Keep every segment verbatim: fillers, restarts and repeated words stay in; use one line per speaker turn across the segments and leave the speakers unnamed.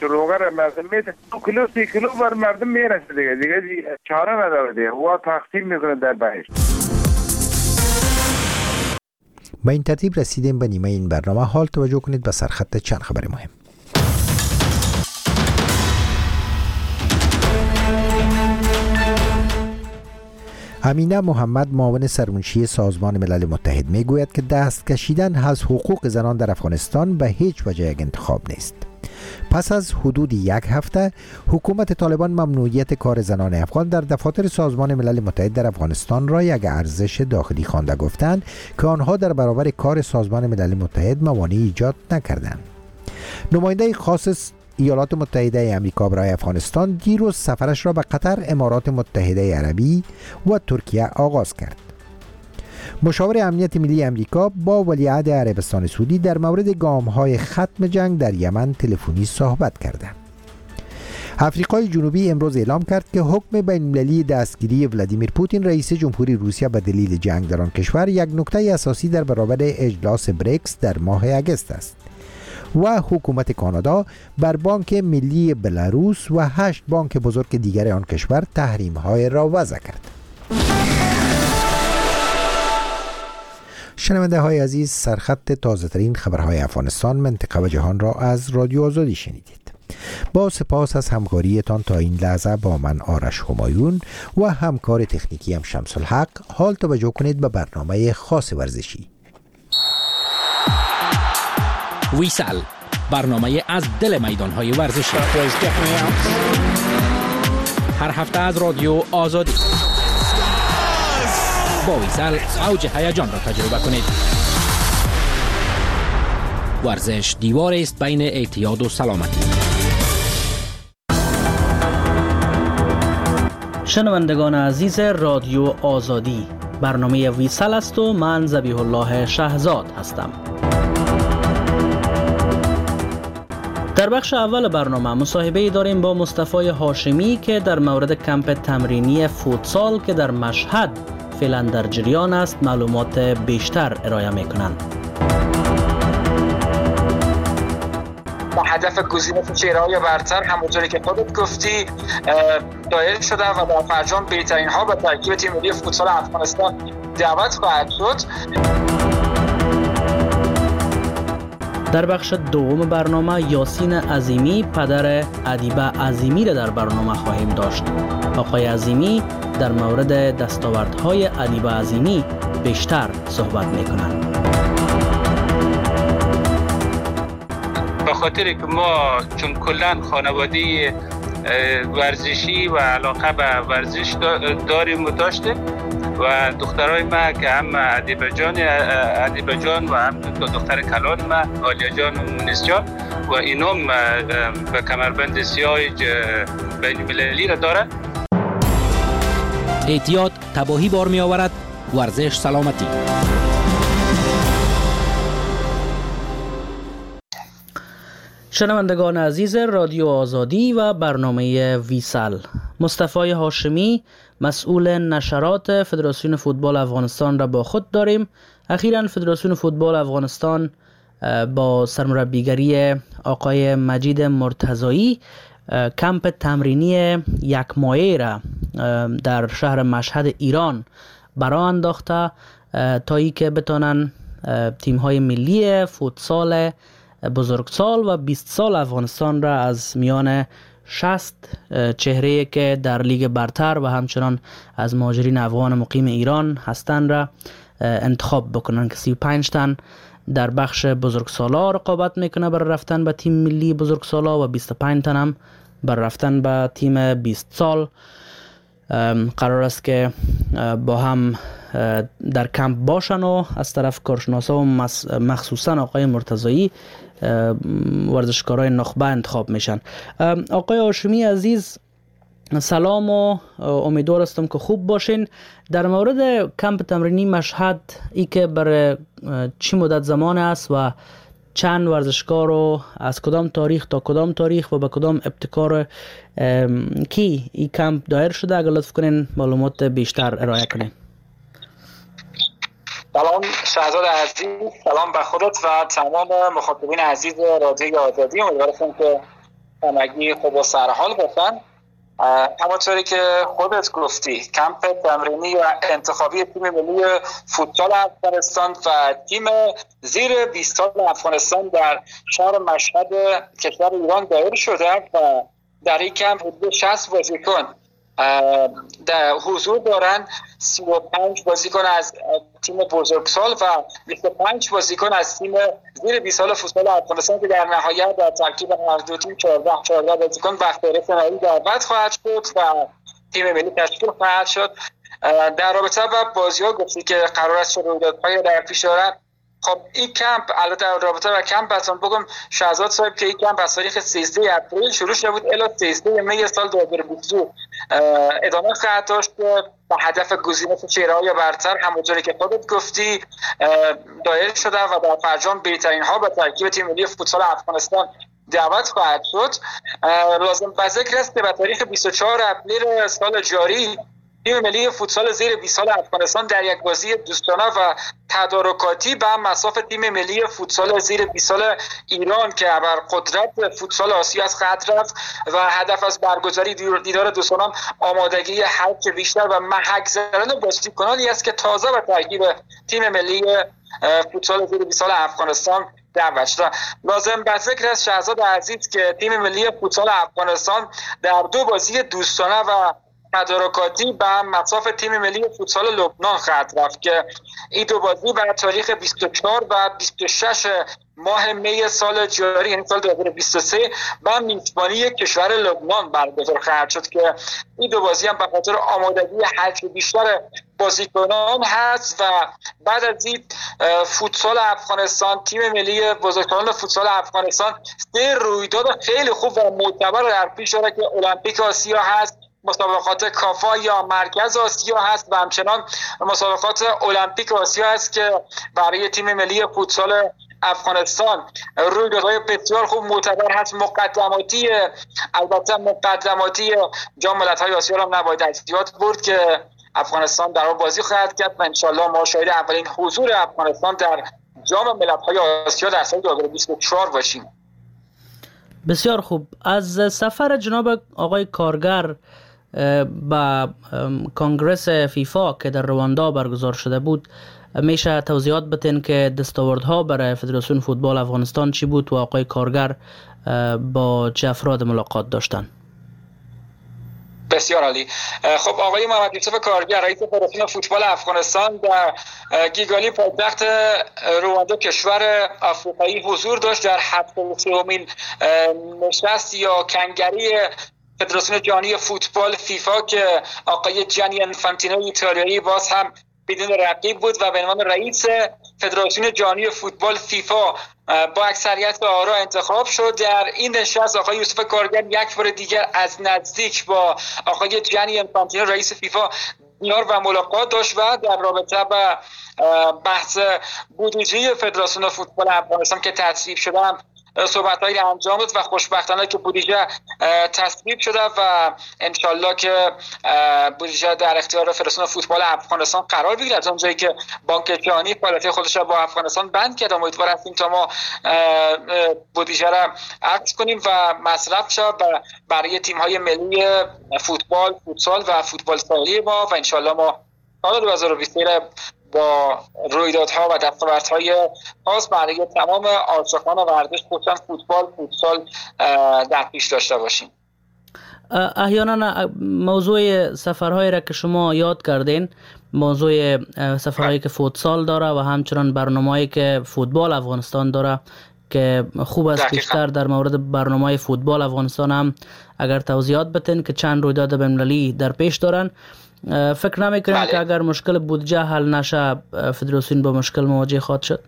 روغه را مردم میده دو کیلو سی کیلو بر مردم میرسه دیگه دیگه چاره نداره دیگه و تقسیم میکنه در بهشت.
با این ترتیب رسیدیم به نیمه این برنامه. حال توجه کنید به سرخط چند خبر مهم. امینه محمد معاون سرمنشی سازمان ملل متحد میگوید که دست کشیدن از حقوق زنان در افغانستان به هیچ وجه یک انتخاب نیست. پس از حدود یک هفته حکومت طالبان ممنوعیت کار زنان افغان در دفاتر سازمان ملل متحد در افغانستان را یک ارزش داخلی خوانده، گفتند که آنها در برابر کار سازمان ملل متحد موانعی ایجاد نکردند. نماینده خاص ایالات متحده آمریکا برای افغانستان دیروز سفرش را به قطر، امارات متحده عربی و ترکیه آغاز کرد. مشاور امنیت ملی آمریکا با ولیعهد عربستان سعودی در مورد گام‌های ختم جنگ در یمن تلفنی صحبت کردند. آفریقای جنوبی امروز اعلام کرد که حکم بین‌المللی دستگیری ولادیمیر پوتین رئیس جمهوری روسیه به دلیل جنگ در آن کشور یک نکته اساسی در برابر اجلاس بریکس در ماه اگست است و حکومت کانادا بر بانک ملی بلاروس و هشت بانک بزرگ دیگر آن کشور تحریم‌های را وضع کرد. شنونده های عزیز، سرخط تازه ترین خبرهای افغانستان، منطقه و جهان را از رادیو آزادی شنیدید. با سپاس از همکاریتان تا این لحظه با من آرش همایون و همکار تکنیکی هم شمس الحق. حال توجه کنید به برنامه خاص ورزشی.
ویسال، برنامه از دل میدانهای ورزشی، هر هفته از رادیو آزادی. با ویسال اوج هیجان را تجربه کنید. ورزش دیوار است بین اعتیاد و سلامتی.
شنوندگان عزیز رادیو آزادی، برنامه ویسال است و من ذبیح الله شهزاد هستم. در بخش اول برنامه مصاحبه داریم با مصطفی هاشمی که در مورد کمپ تمرینی فوتسال که در مشهد فعلا در جریان است معلومات بیشتر ارائه میکنند.
با هدف گزینش چهره‌های برتر همونطوری که خودت گفتی دایر شده و در فرجام بهترین ها به ترکیب تیم ملی فوتسال افغانستان دعوت خواهد شد.
در بخش دوم برنامه یاسین عظیمی پدر ادیبه عظیمی را در برنامه خواهیم داشت. آقای عظیمی در مورد دستاوردهای ادیبه عظیمی بیشتر صحبت میکنند.
به خاطر که ما چون کلان خانواده ورزشی و علاقه به ورزش داریم و داشتیم و دخترای ما که هم ادیبه جان ادیبه جان و هم دختر کلان ما آلیا جان و مونس جان و اینم به کمربند سیاه بین المللی را داره.
اعتیاد تباهی بار می آورد، ورزش سلامتی.
شنوندگان عزیز رادیو آزادی و برنامه ویسال، مصطفی هاشمی مسئول نشرات فدراسیون فوتبال افغانستان را با خود داریم. اخیراً فدراسیون فوتبال افغانستان با سرمربیگری آقای مجید مرتضایی کمپ تمرینی یک ماهه را در شهر مشهد ایران برا انداخته تا ای که بتانن تیم‌های ملی فوتسال بزرگسال و بیست سال افغانستان را از میان شصت چهره که در لیگ برتر و همچنان از مهاجرین افغان مقیم ایران هستند را انتخاب بکنن که سی و پنج تن در بخش بزرگسالا رقابت میکنه برای رفتن به تیم ملی بزرگسالا و بیست و پنج تن هم برای رفتن به تیم بیست سال. قرار است که با هم در کمپ باشن و از طرف کارشناسا و مخصوصا آقای مرتضایی ورزشکارای نخبه انتخاب میشن. آقای هاشمی عزیز سلام و امیدوار هستم که خوب باشین. در مورد کمپ تمرینی مشهد ای که برای چی مدت زمان است و چند ورزشکار رو از کدام تاریخ تا کدام تاریخ و به کدام ابتکار کی ای کمپ دایر شده، اگر لطف کنین معلومات بیشتر ارائه کنین.
سلام شهزاد عزیز، سلام به خودت و تمام مخاطبین عزیز رادیو آزادی. امیدوارم که همگی خوب و سرحال باشن. همونطوری که خودت گفتی کمپ تمرینی و انتخابی تیم ملی فوتبال افغانستان و تیم زیر بیست سال افغانستان در شهر مشهد کشور ایران دایر شده و در این کمپ حدود شصت بازیکن در حضور دارن. سی و پنج بازیکن از تیم بزرگسال و بیست و پنج بازیکن از تیم زیر بیست سال فوتبال افغانستان که در نهایت در ترکیب هر دو تیم چهارده چهارده بازیکن به فهرست نهایی دعوت خواهد شد و تیم ملی تشکیل خواهد شد. در رابطه با بازی‌ها گفتی که قرار است رویدادهای در پیش دارند. خب این کمپ البته در رابطه با کمپ براتون بگم شهزاد صاحب که این کمپ از تاریخ سیزده اپریل شروع شده بود الی سیزده می سال دو هزار و بیست ادامه خواهد داشت با هدف گزینش چهره‌های برتر همونطوری که خودت گفتی دایر شده و در فرجام بهترین ها به ترکیب تیم ملی فوتبال افغانستان دعوت خواهد شد. لازم به ذکر است که به تاریخ بیست و چهار اپریل سال جاری تیم ملی فوتسال زیر بیست سال افغانستان در یک بازی دوستانه و تدارکاتی به مصاف تیم ملی فوتسال زیر بیست سال ایران که بر قدرت فوتسال آسیا از خط رفت و هدف از برگزاری دیدار دوستانه آمادگی حرک بیشتر و محک زدن بازیکنانی است که تازه به ترکیب تیم ملی فوتسال زیر بیست سال افغانستان دعوت شد. لازم به ذکر است شهزاد عزیز که تیم ملی فوتسال افغانستان در دو بازی دوستانه و تدارکاتی به مصاف تیم ملی فوتسال لبنان خواهد رفت که این دو بازی بر تاریخ بیست و چهار و بیست و شش ماه می سال جاری یعنی سال دو هزار و بیست و سه به میزبانی کشور لبنان برگزار خواهد شد که این دو بازی هم به خاطر آمادگی حجم بیشتر بازیکنان هست و بعد از این فوتسال افغانستان تیم ملی بزرگسالان فوتسال افغانستان سه رویداد خیلی خوب و معتبر در پیش داره که المپیک آسیا هست، مسابقات کافا یا مرکز آسیا هست و همچنان مسابقات المپیک آسیا هست که برای تیم ملی فوتسال افغانستان رویدادهای بسیار خوب معتبر هست. مقدماتی البته مقدماتی جام ملت‌های آسیا را نباید از یاد برد که افغانستان در آن بازی خواهد کرد و انشالله ما شاهد اولین حضور افغانستان در جام ملت‌های آسیا در سال دو هزار و بیست و چهار باشیم.
بسیار خوب. از سفر جناب آقای کارگر به کنگرس فیفا که در رواندا برگزار شده بود میشه توضیحات بتین که دستاوردها برای فدراسیون فوتبال افغانستان چی بود و آقای کارگر با چه افراد ملاقات داشتن؟
بسیار عالی. خب آقای محمد یوسف کارگر رئیس فدراسیون فوتبال افغانستان در گیگالی پایتخت رواندا کشور آفریقایی حضور داشت در هفتاد و سومین نشست یا کنگره فدراسیون جهانی فوتبال فیفا که آقای جانی انفانتینو ایتالیایی باز هم بدون رقیب بود و به عنوان رئیس فدراسیون جهانی فوتبال فیفا با اکثریت آرا انتخاب شد. در این نشست آقای یوسف کارگر یک بار دیگر از نزدیک با آقای جانی انفانتینو رئیس فیفا دیدار و ملاقات داشت و در رابطه با بحث بودجه فدراسیون فوتبال افغانستان که تصویب شده صحبت‌هایی انجام داد و خوشبختانه که بودجه تصویب شده و انشالله که بودجه در اختیار فدراسیون فوتبال افغانستان قرار بگیرد. از اونجایی که بانک جهانی فعالیت خودش را با افغانستان بند کرد، امیدوار هستیم تا ما بودجه را عقد کنیم و مصرف شود برای تیم‌های ملی فوتبال، فوتسال و فوتبال ساحلی ما و انشالله ما سال دو هزار و بیست با رویدادها و دستاوردهای خاص برای تمام عاشقان ورزش خصوصا فوتبال فوتسال در پیش داشته باشیم.
احیانا موضوع سفرهایی را که شما یاد کردین، موضوع سفرهایی که فوتسال داره و همچنان برنامه‌ای که فوتبال افغانستان داره که خوب است بیشتر در مورد برنامه فوتبال افغانستان هم اگر توضیحات بتین که چند رویداد بین‌المللی در پیش دارن. فکر نمی‌کنید بله. که اگر مشکل بودجه حل نشه فدراسیون با مشکل مواجه خواهد شد؟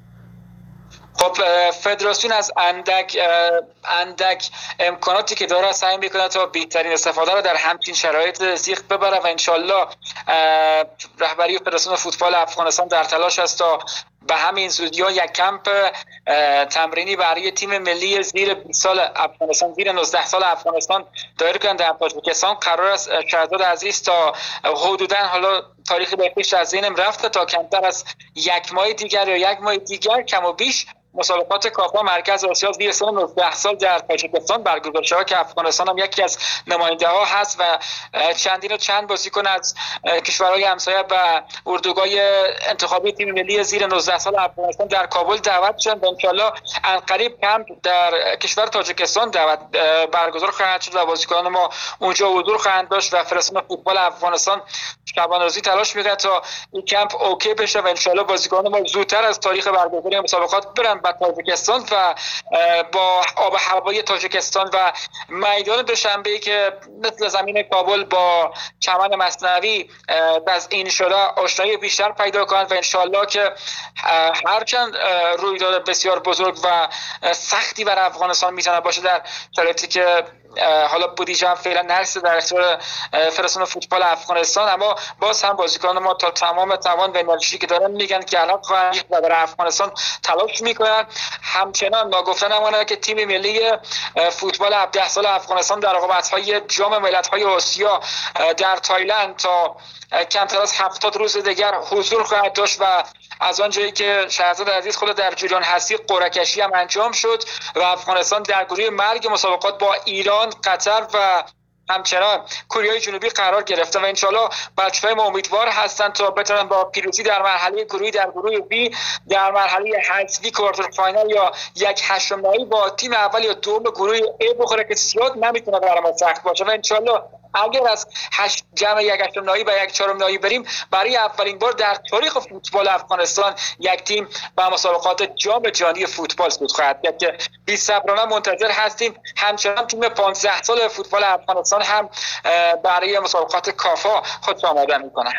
خب فدراسیون از اندک اندک امکاناتی که داره سعی میکنه تا بهترین استفاده رو در همچین شرایط زیخ ببره و انشالله رهبری فدراسیون فوتبال افغانستان در تلاش است تا به همین زودی ها یک کمپ تمرینی برای تیم ملی زیر بیست سال افغانستان زیر نوزده سال افغانستان دایر کنند در تاجیکستان. قرار است شهزاد عزیز تا حدوداً حالا تاریخ به پیش از ذهنم رفته تا کمتر از یک ماه دیگر یا یک ماه دیگر کم و بیش مسابقات کافا مرکز آسیا زیر سن نوزده سال در تاجیکستان برگزار شد که افغانستان هم یکی از نماینده ها هست و چندین و چند بازیکن از کشورهای همسایه و اردوگاه انتخابی تیم ملی زیر نوزده سال افغانستان در کابل دعوت شدند و ان شاءالله عنقریب کمپ در کشور تاجیکستان دعوت برگزار خواهد شد و بازیکنان ما اونجا حضور خواهند داشت و فدراسیون فوتبال افغانستان شبانه روزی تلاش می‌کنه تا این کمپ اوکی بشه و ان شاءالله بازیکنان ما زودتر از تاریخ برگزاری مسابقات برن به تاجیکستان و با آب و هوای تاجیکستان و میدان دوشنبه‌ای که مثل زمین کابل با چمن مثنوی تزیین شده آشنایی بیشتر پیدا کنند و ان شاءالله که هرچند رویداد بسیار بزرگ و سختی بر افغانستان میتونه باشه در شرایطی که حالا بودجه هم فعلا نرسیده در اختیار فدراسیون فوتبال افغانستان، اما باز هم بازیکنان ما تا تمام توان و انرژی که دارن میگن که الان خواهند و برای افغانستان تلاش میکنن. همچنان ناگفتن نمانده که تیم ملی فوتبال هفده سال افغانستان در رقابت‌های جام ملت‌های آسیا در تایلند تا کمتر از هفتاد روز دیگر حضور خواهد داشت و از آنجایی که شهرزاد عزیز خود در جریان هستی قرعه کشی هم انجام شد و افغانستان در گروه مرگ مسابقات با ایران، قطر و همچنان کره جنوبی قرار گرفته و انشالله بچه‌های ما امیدوار هستند تا بتونن با پیروزی در مرحله گروهی در گروه بی در مرحله حذفی کوارتر فاینال یا یک هشتم نهایی با تیم اول یا دوم گروه ای بخوره که زیاد نمیتونه برای ما سخت باشه و انشالله اگر از هشت جمع یک هشتم نهایی و یک چهارم نهایی بریم برای اولین بار در تاریخ فوتبال افغانستان یک تیم به مسابقات جام جهانی فوتبال صعود خواهد کرد که بی‌صبرانه منتظر هستیم. همچنان تیم پانزده سال فوتبال افغانستان هم برای مسابقات کافا خود آماده میکنه.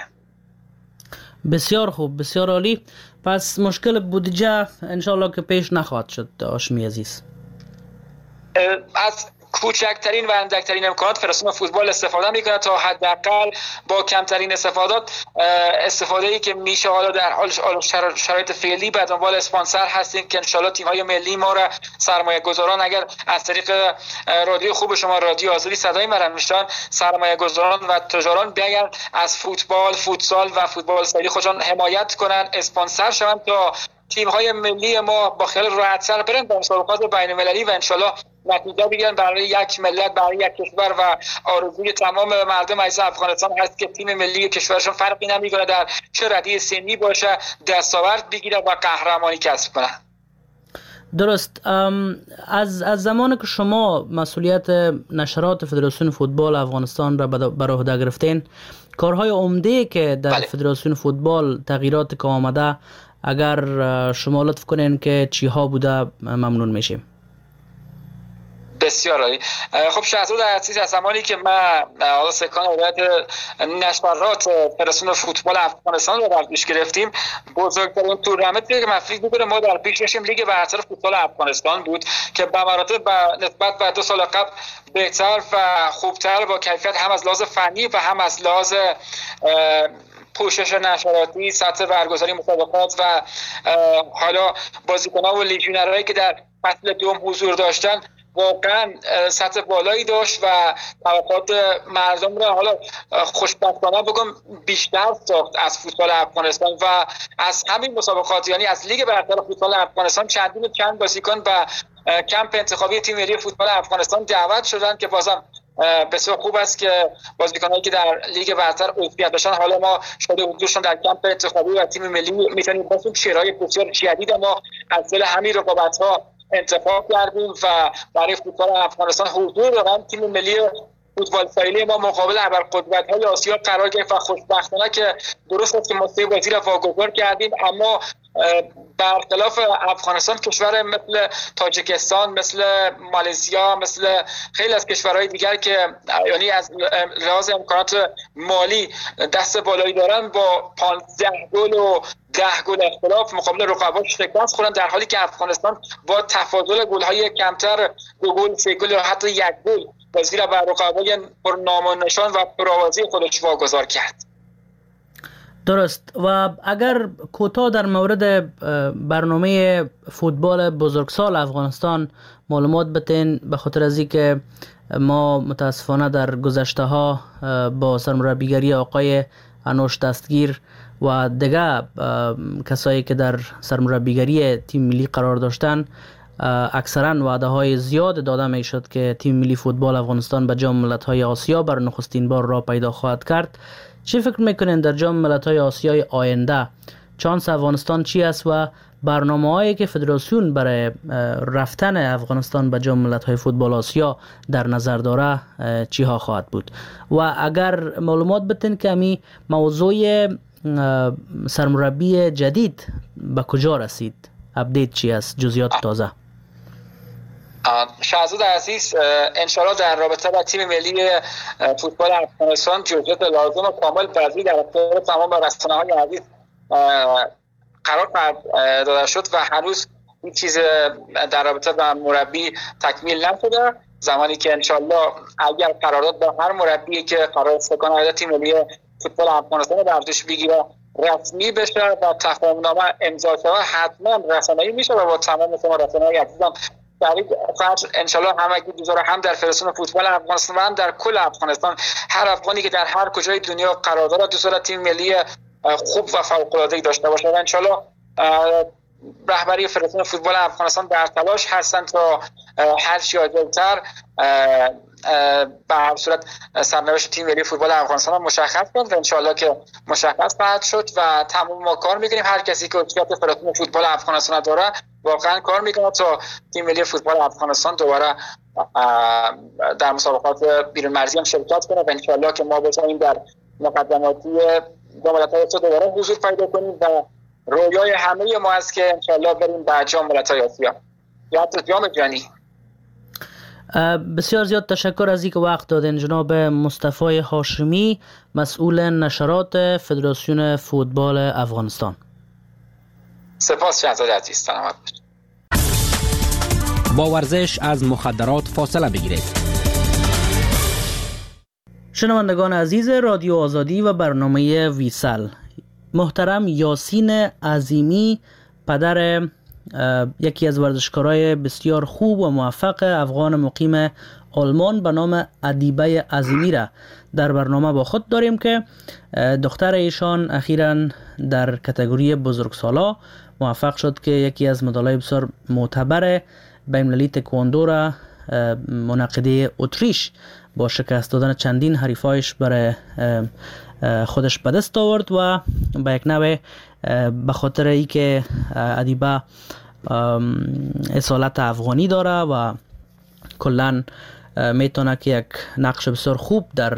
بسیار خوب، بسیار عالی. پس مشکل بودجه انشالله که پیش نخواهد شد هاشمی عزیز.
از کوچکترین و اندکترین امکانات فدراسیون فوتبال استفاده میکنه تا حداقل با کمترین استفادات استفاده ای که میشه. حالا در حال شرایط فعلی به دنبال اسپانسر هستیم که انشالله تیم های ملی ما را سرمایه گذاران اگر از طریق رادیو خوب شما رادیو آزادی صدای مرن میشن سرمایه گذاران و تجاران بیاین از فوتبال، فوتسال و فوتبال سری خودشان حمایت کنن، اسپانسر شون تا تیم های ملی ما با خیال راحت‌تر برن به مسابقات بین‌المللی و انشالله نتیجه بگیرن برای یک ملت، برای یک کشور و آرزوی تمام مردم عزیز افغانستان هست که تیم ملی کشورشون فرقی نمیکنه در چه ردیع سنی باشه دستاورد بگیره و قهرمانی کسب کنه.
درست. از از زمانی که شما مسئولیت نشرات فدراسیون فوتبال افغانستان را بر عهده گرفتین، کارهای عمده که در بله. فدراسیون فوتبال تغییرات که آمده اگر شما لطف کنین که چی ها بوده ممنون میشیم.
بسیار عالی. خب شهرزاد عزیز از زمانی که من حالا سکان هدایت نشرات فدراسیون فوتبال افغانستان رو در پیش گرفتیم بزرگترین تورنمنتی که مفروض بود ما در پیش داشتیم لیگ برتر فوتبال افغانستان بود که به مراتب نسبت به دو سال قبل بهتر و خوبتر با کیفیت هم از لحاظ فنی و هم از لحاظ پوشش نشراتی، سطح برگزاری مسابقات و حالا بازیکنان و لیژیونرهایی که در فصل دوم حضور داشتن واقعا سطح بالایی داشت و توقعات مردم را حالا خوشبختانه بگم بیشتر ساخت از فوتبال افغانستان و از همین مسابقات، یعنی از لیگ برتر فوتبال افغانستان چندین و چند بازیکن و کمپ انتخابی تیم ملی فوتبال افغانستان دعوت شدند که بازم بسیار خوب است که بازیکنایی که در لیگ برتر عضویت داشتن حالا ما شده حضورشون در کمپ انتخابی و تیم ملی میتونیم باشیم. شرایط بسیار جدید ما از دل همین رقابت‌ها انتخاب کردیم و برای فوتبال افغانستان حضور دارن. تیم ملی فوتبال فعلی ما مقابل ابرقدرت‌های آسیا قرار گرفت و خوشبختانه که درست است که ما سه بازی را واگذار کردیم، اما برخلاف افغانستان کشور مثل تاجیکستان، مثل مالزیا، مثل خیلی از کشورهای دیگر که یعنی از لحاظ امکانات مالی دست بالایی دارن با پانزده گل و ده گل اختلاف مقابل رقباش شکست خوردن، در حالی که افغانستان با تفاضل گل‌های کمتر دو گل، سه گل و حتی یک گل بازی را بر رقبای پرنام و نشان و پرآوازی خودش واگذار کرد.
درست. و اگر کوتاه در مورد برنامه فوتبال بزرگسال افغانستان معلومات بتین، به خاطر از اینکه ما متاسفانه در گذشته ها با سرمربیگری آقای انوش دستگیر و دیگه کسایی که در سرمربیگری تیم ملی قرار داشتن اکثرا وعده های زیاد داده می شد که تیم ملی فوتبال افغانستان به جام ملت‌های آسیا بر نخستین بار راه پیدا خواهد کرد. چی فکر میکنین در جام ملت‌های آسیای آینده چانس افغانستان چی است و برنامه‌هایی که فدراسیون برای رفتن افغانستان به جام ملت‌های فوتبال آسیا در نظر داره چی ها خواهد بود؟ و اگر معلومات بتین که می موضوع سرمربی جدید به کجا رسید، اپدیت چی است، جزئیات تازه؟
شهزاد عزیز، انشالله در رابطه با تیم ملی فوتبال افغانستان جزئیات لازم و کامل بعضی در اختیار تمام رسانه‌های عزیز قرار داده شد و هنوز این چیز در رابطه با مربی تکمیل نشده. زمانی که انشالله اگر قرارداد با هر مربی که قرار است کنه تیم ملی فوتبال افغانستان ورزش بگیره رسمی بشه و تفاهم‌نامه امضا شه، حتما رسانه‌ای میشه و با تمام شما رسانه‌های عزیزم تبریک فرض انشالله همگی گذاره هم در فدراسیون فوتبال افغانستان و هم در کل افغانستان. هر افغانی که در هر کجای دنیا قرار داره دوست داره تیم ملی خوب و فوق‌العاده‌ای داشته باشه و انشالله رهبری فدراسیون فوتبال افغانستان در تلاش هستند تا هر چی عاجل‌تر به هر صورت سرنوشت تیم ملی فوتبال افغانستان مشخص کنند و انشالله که مشخص خواهد شد و تمام ما کار میکنیم. هر کسی که عضویت فدراسیون فوتبال افغانستان داره واقعا کار میکنه تا تیم ملی فوتبال افغانستان دوباره در مسابقات بیرون مرزی هم شرکت کنه و انشالله که ما بتونیم در مقدماتی جام ملت‌های آسیا دوباره حضور پیدا کنیم و رویای همه ما است که انشالله بریم به جام ملت‌های آسیا یا حتی جام جهانی.
بسیار زیاد تشکر از اینکه وقت دادین جناب مصطفی هاشمی، مسئول نشرات فدراسیون فوتبال افغانستان.
سپاس شهزاد عزیز، سلامت باشید.
با ورزش از مخدرات فاصله بگیرید.
شنوندگان عزیز رادیو آزادی و برنامه ویسل، محترم یاسین عظیمی پدر یکی از ورزشکارای بسیار خوب و موفق افغان مقیم آلمان به نام ادیبه عظیمی را در برنامه با خود داریم که دختر ایشان اخیراً در کاتگوری بزرگسالا موفق شد که یکی از مدال‌های بسیار معتبر بین‌المللی تکواندو را منعقده اتریش با شکست دادن چندین حریفایش برای خودش به دست آورد و به یک نوع به خاطر ای که ادیبه اصالت افغانی داره و کلن میتونه که یک نقش بسیار خوب در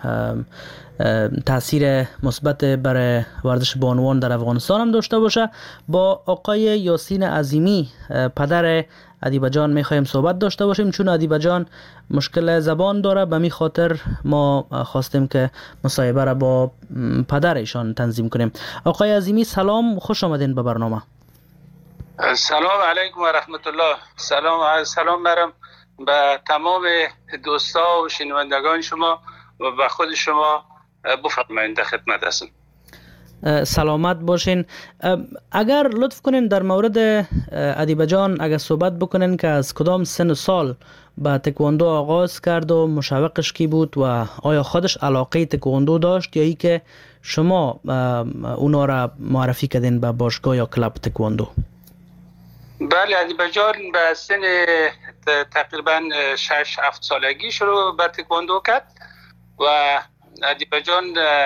تاثیر مثبت برای ورزش بانوان در افغانستان هم داشته باشه. با آقای یاسین عظیمی پدر ادیبه جان میخوایم صحبت داشته باشیم، چون ادیبه جان مشکل زبان داره، به می خاطر ما خواستیم که مصاحبه را با پدرشان تنظیم کنیم. آقای عظیمی سلام، خوش آمدین به برنامه.
سلام علیکم و رحمت الله. سلام سلام برم به تمام دوستا و شنوندگان شما و به خود شما. بفرمایید در خدمت هستم.
سلامت باشین. اگر لطف کنین در مورد ادیبه جان اگر صحبت بکنین که از کدام سن و سال با تکواندو آغاز کرد و مشوقش کی بود و آیا خودش علاقه تکواندو داشت یا ای که شما اونا را معرفی کردین به باشگاه یا کلاب تکواندو؟
بله، ادیبه جان به سن تقریبا شش هفت سالگی شروع به تکواندو کرد و ادیبه جان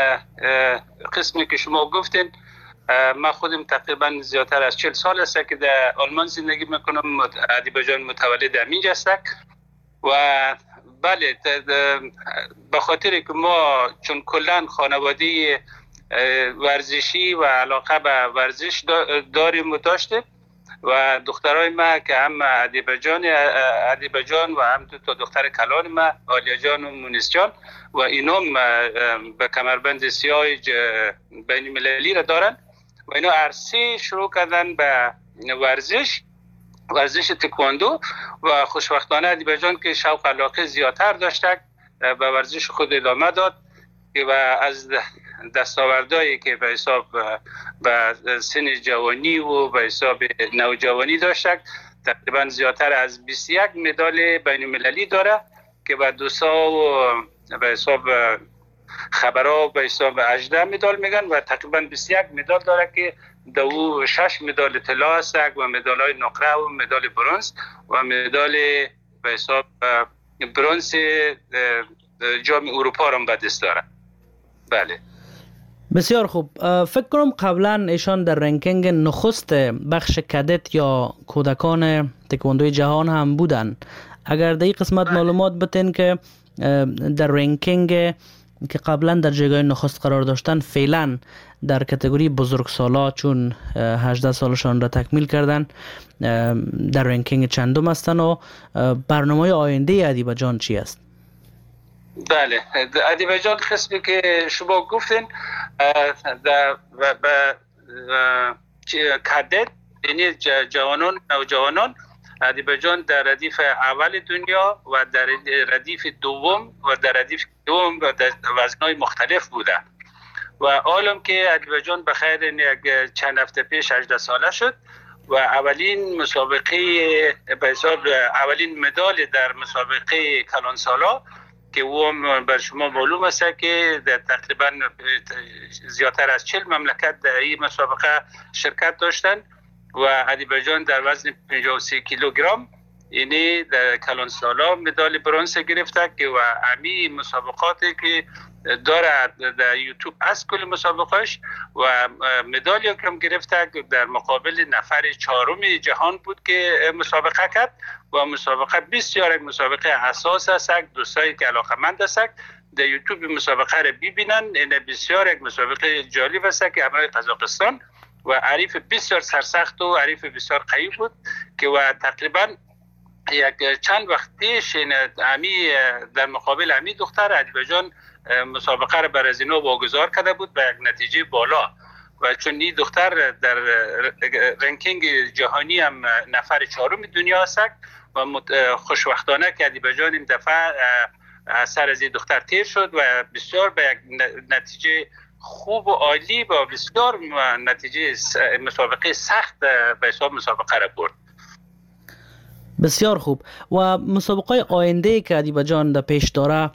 قسمی که شما گفتین، من خودم تقریبا زیادتر از چهل سال است که در آلمان زندگی میکنم. ادیبه جان متولد همینجا است و بله به خاطر که ما چون کلا خانواده ورزشی و علاقه به ورزش داریم و داشتیم و دخترای ما که هم ادیبه جان ادیبه جان و هم دو تا دختر کلان ما آلیا جان و مونس جان و اینام به کمربند سیاه بین المللی را دارن و اینا عرصه شروع کردن به ورزش ورزش تکواندو و خوشبختانه ادیبه جان که شوق علاقه زیادتر داشته به ورزش خود ادامه داد و از دستاوردهایی که به حساب به سن جوانی و به حساب نوجوانی داشته تقریبا زیادتر از بیست و یک مدال بین المللی داره که به دو سا و به حساب خبرها به حساب هجده مدال میگن و تقریبا بیست و یک مدال داره که دو شش مدال طلا است و مدال های نقره و مدال برنز و مدال به حساب برنز جام اروپا را به دست داره. بله
بسیار خوب. فکر کنم قبلا ایشان در رنکینگ نخست بخش کدت یا کودکان تکواندوی جهان هم بودن. اگر در این قسمت معلومات بتین که در رنکینگ که قبلا در جایگاه نخست قرار داشتن فعلا در کاتگوری بزرگسالا چون هجده سالشان را تکمیل کردن در رنکینگ چندم هستن و برنامه آینده ادیبجان چی است؟
بله ادیبجان قسمی که شما گفتین در کدت یعنی جوانان نوجوانان ادیبجان در ردیف اول دنیا و در ردیف دوم و در ردیف دوم و در وزنهای مختلف بوده و عالم که ادیبجان بخیر یک چند هفته پیش هجده ساله شد و اولین مسابقه به حساب اولین مدال در مسابقه کلانسالا که او بر شما معلوم است که در تقریبا زیادتر از چهل مملکت در این مسابقه شرکت داشتند و ادیبجان در وزن پنجاه و سه کیلوگرم یعنی در کلانسالا مدال برنز گرفته که و امی مسابقاتی که داره در یوتیوب از کل مسابقاش و مدالی کم گرفته در مقابل نفر چهارم جهان بود که مسابقه کرد و مسابقه بسیار یک مسابقه اساس است. دوستایی که علاقه‌مند هستند در یوتیوب مسابقه را ببینن. این بسیار یک مسابقه جالب است که امروز قزاقستان و عریف بسیار سرسخت و عریف بسیار قوی بود که و تقریبا یک چند وقت پیش امی در مقابل امی دختر ادیبجان مسابقه را بر از اینا واگذار کرده بود به یک نتیجه بالا و چون این دختر در رنکینگ جهانی هم نفر چهارم دنیا است و خوشبختانه که ادیبجان این دفعه از سر از این دختر تیر شد و بسیار به یک نتیجه خوب و عالی با بسیار نتیجه مسابقه سخت به حساب مسابقه را برد.
بسیار خوب. و مسابقه آینده که ادیبجان در پیش داره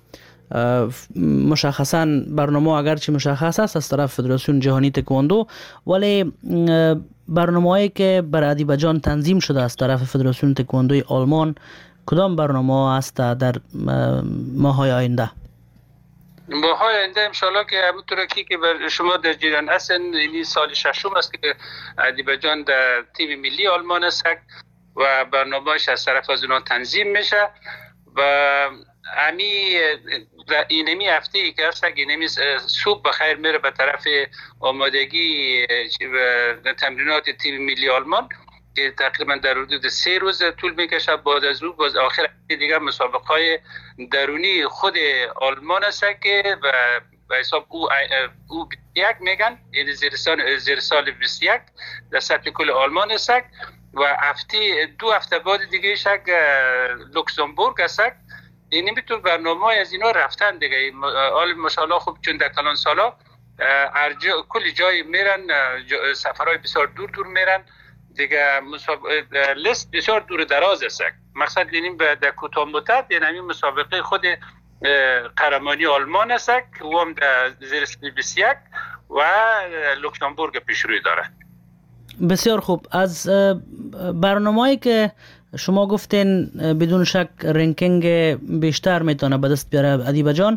مشخصا برنامه اگرچه مشخص است از طرف فدراسیون جهانی تکواندو ولی برنامه‌ای که بر ادیبجان تنظیم شده از طرف فدراسیون تکواندوی آلمان کدام برنامه است در ماه‌های آینده؟
ماه‌های آینده انشالله که همونطور که بر شما در جریان هستن این سال ششم است که ادیبجان در تیم ملی آلمان است و برنامه‌اش از طرف از اونها تنظیم میشه و امی اینمی هفته ای که هست اینمی صبح بخیر میره به طرف آمادگی تمرینات تیم ملی آلمان که تقریبا در حدود سه روز طول میکشه. بعد از او باز آخر دیگه مسابقه های درونی خود آلمان است که به حساب او او بیست و یک میگن یعنی زیر سال زیر سال بیست و یک در سطح کل آلمان است و هفته دو هفته بعد دیگه شک لوکزامبورگ است. یعنی میتون برنامه از اینا رفتن دیگه حال ماشاءالله خوب چون در کلان سالا ارجا کلی جای میرن سفرهای بسیار دور دور میرن دیگه مسابقه لیست بسیار دور دراز است. مقصد یعنی در کوتاه مدت یعنی مسابقه خود قهرمانی آلمان است که او هم در زیر بیست و یک و لوکزامبورگ پیش روی داره.
بسیار خوب. از برنامه‌ای که شما گفتین بدون شک رنکینگ بیشتر میتونه به دست بیاره ادیبجان،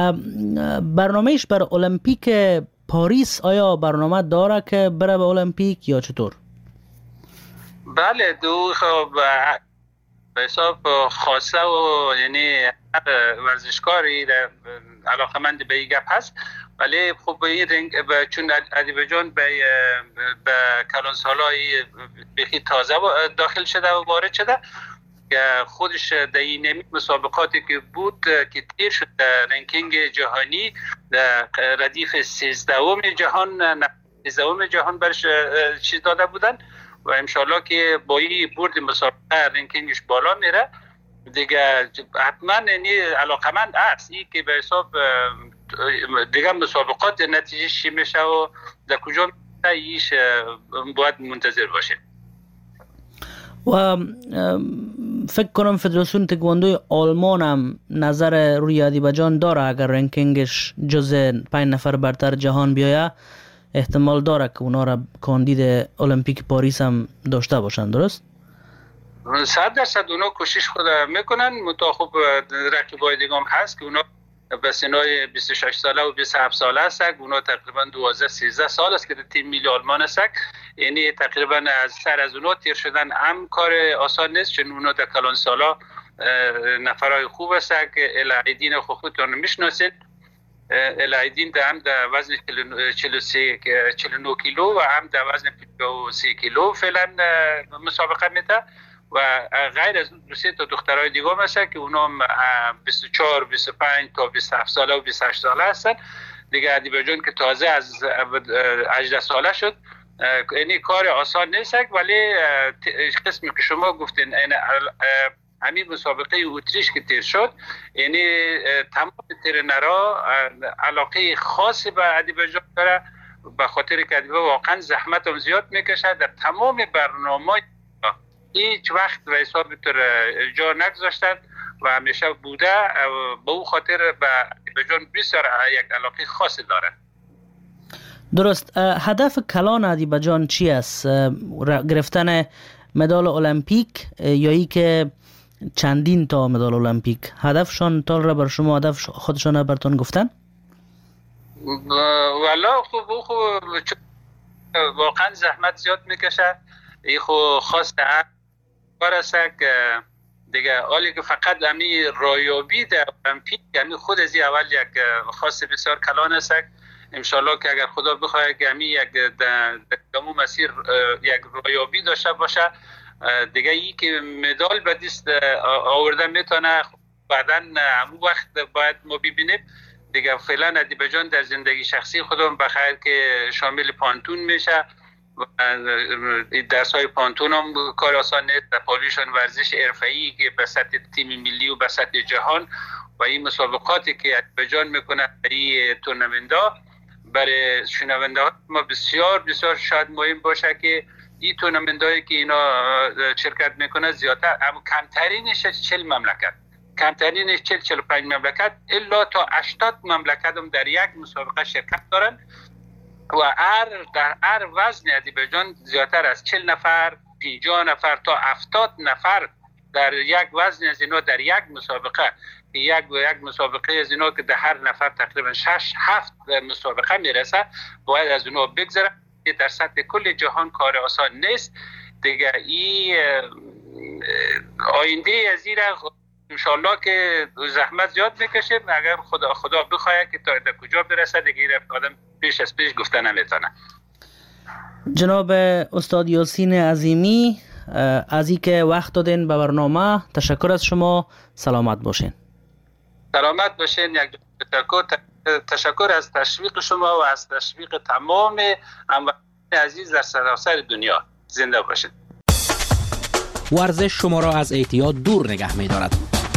برنامهش برای المپیک پاریس آیا برنامه داره که بره به المپیک یا چطور؟
بله دو خب به حساب خاصه و یعنی ورزشکاری علاقمند به این گپ هست ولی خب به این رنگ چون ادیبجان به به کلانسالای بخی تازه داخل شده و وارد شده که خودش در این مسابقاتی که بود که تیر شد در رنکینگ جهانی در ردیف سیزدهم جهان سیزدهم جهان برش چیز داده بودن و انشالله که با این برد مسابقه رنکینگش بالا میره دیگه حتما یعنی علاقمند است این که به حساب دیگه مسابقات نتیجه چی میشه و در کجا ایش باید منتظر باشه.
و فکر کنم فدراسیون تکواندوی آلمان هم نظر روی آذربایجان داره. اگر رنکینگش جز پنج نفر برتر جهان بیایه احتمال داره که اونا را کاندید المپیک پاریس هم داشته باشن. درست؟
صد درصد اونا کوشش خود میکنن، متا خب رقیبای دیگه هم هست که اونا به سنای بیست و شش ساله و بیست و هفت ساله هست. اونا تقریبا دوازده سیزده سال است که تیم ملی آلمان است. یعنی تقریبا از سر از اونا تیر شدن هم کار آسان نیست، چون اونا در کلان سالا نفرای خوب است. الهیدین خود خودتون میشناسید. الهیدین هم در وزن چهل و نه کیلو و هم در وزن پنجاه و سه کیلو فعلا مسابقه میده و غیر از دو سه تا دخترای دیگه هم هستن که اونا بیست و چهار بیست و پنج تا بیست و هفت ساله و بیست و هشت ساله هستن دیگه. آذربایجان که تازه از هجده ساله شد. یعنی کار آسان نیست، ولی قسمی که شما گفتین همین مسابقه اتریش که تیر شد، یعنی تمام ترنرها علاقه خاصی به آذربایجان داره، به خاطر که واقعا زحمت هم زیاد میکشه. در تمام برنامه هیچ وقت به حساب طور جا نگذاشتن و همیشه بوده. به اون خاطر به آذربایجان بسیار یک علاقه خاصی داره.
درست. هدف کلان آذربایجان چی است؟ گرفتن مدال المپیک یا ای که چندین تا مدال المپیک؟ هدفشان تال را بر شما هدف خودشان براتون گفتن؟
والا خوب خوب واقعا زحمت زیاد میکشه. ای خو خواسته کار است که دیگه حالی که فقط امی رایابی در المپیک، یعنی خود از اول یک خاص بسیار کلان است. انشالله که اگر خدا بخواهد که امی یک دمو مسیر یک رایابی داشته باشه دیگه، ای که مدال به دست آورده میتونه بعداً همون وقت باید ما ببینیم دیگه. فعلا آذربایجان در زندگی شخصی خودم بخیر که شامل پانتون میشه. درس های پانتون هم کار آسان نیست. در پالیشان ورزش حرفه‌ای که به سطح تیم ملی و به سطح جهان و این مسابقاتی که آذربایجان میکنه این تورنمنت‌ها برای شنونده ها ما بسیار بسیار شاید مهم باشه که این تورنمنت‌هایی که اینا شرکت میکنه زیادتر، اما کمترینش چهل مملکت، کمترینش چهل چهل و پنج مملکت الا تا هشتاد مملکت هم در یک مسابقه شرکت دارن و هر در هر وزن آذربایجان زیادتر از چهل نفر، پنجاه نفر تا هفتاد نفر در یک وزن از اینا در یک مسابقه، یک یک مسابقه از اینا که در هر نفر تقریبا شش هفت مسابقه میرسه باید از اینا بگذره. در سطح کل جهان کار آسان نیست دیگه. این آینده از این انشالله که زحمت زیاد میکشیم، اگر خدا خدا بخواهد که تا در کجا برسه دیگه آدم پیش از پیش گفته نمیتونه.
جناب استاد یاسین عظیمی از این که وقت دادین به برنامه تشکر از شما. سلامت باشین.
سلامت باشین. یک تشکر تشکر از تشویق شما و از تشویق تمام هموطنان عزیز در سراسر دنیا. زنده باشید.
ورزش شما را از اعتیاد دور نگه می دارد.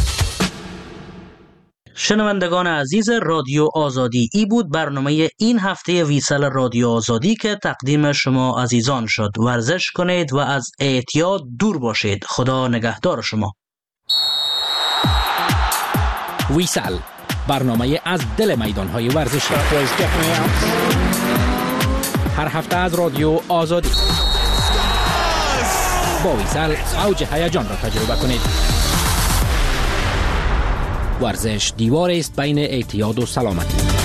شنوندگان عزیز رادیو آزادی، ای بود برنامه این هفته ویسال رادیو آزادی که تقدیم شما عزیزان شد. ورزش کنید و از اعتیاد دور باشید. خدا نگهدار شما.
ویسال، برنامه از دل میدان‌های ورزشی. هر هفته از رادیو آزادی. با ویسال اوج هیجان را تجربه کنید. ورزش دیواری است بین اعتیاد و سلامتی.